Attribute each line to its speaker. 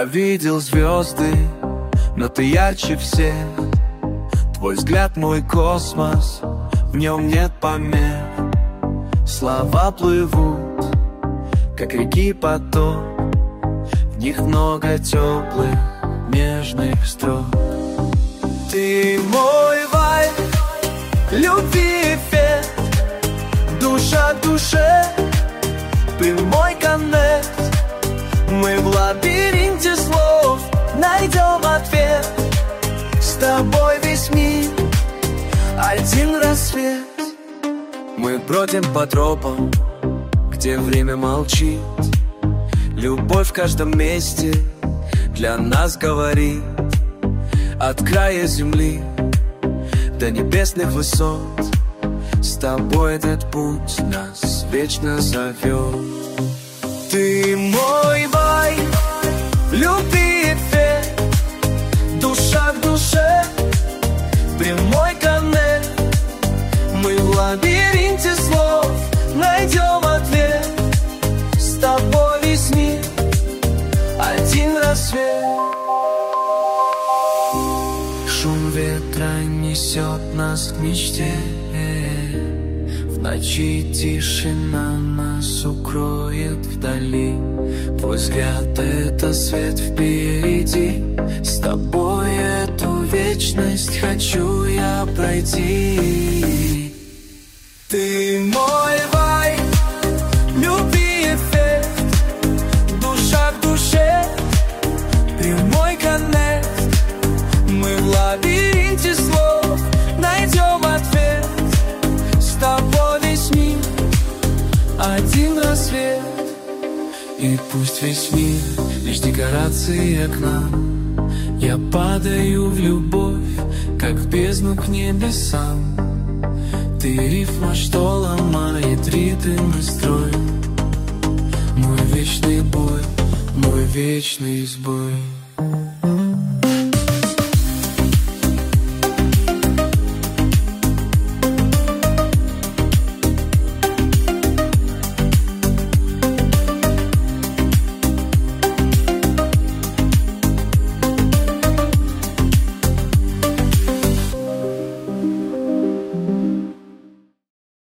Speaker 1: Я видел звезды, но ты ярче всех. Твой взгляд мой космос, в нем нет помех. Слова плывут, как реки поток, в них много теплых, нежных строк. Ты мой вайб, любви эффект, душа к душе, прямой коннект. Мы в лабиринте слов найдем ответ. С тобой весь мир, один рассвет. Мы бродим по тропам, где время молчит. Любовь в каждом месте для нас говорит. От края земли до небесных высот, с тобой этот путь нас вечно зовет. Ты мой вайб, любви эффект, душа к душе, прямой коннект. Мы в лабиринте слов найдем ответ. С тобой весь мир, один рассвет. Шум ветра несет нас к мечте. В ночи тишина нас укроет вдали. Твой взгляд — это свет впереди. С тобой эту вечность хочу я пройти. Ты мой вайб, любви эффект, душа к душе, прямой коннект. Мы в лабиринте слов найдем ответ. С тобой весь мир, один рассвет. И пусть весь мир лишь декорации окна, я падаю в любовь, как в бездну к небесам. Ты рифма, что ломает ритм и строй. Мой вечный бой, мой вечный сбой.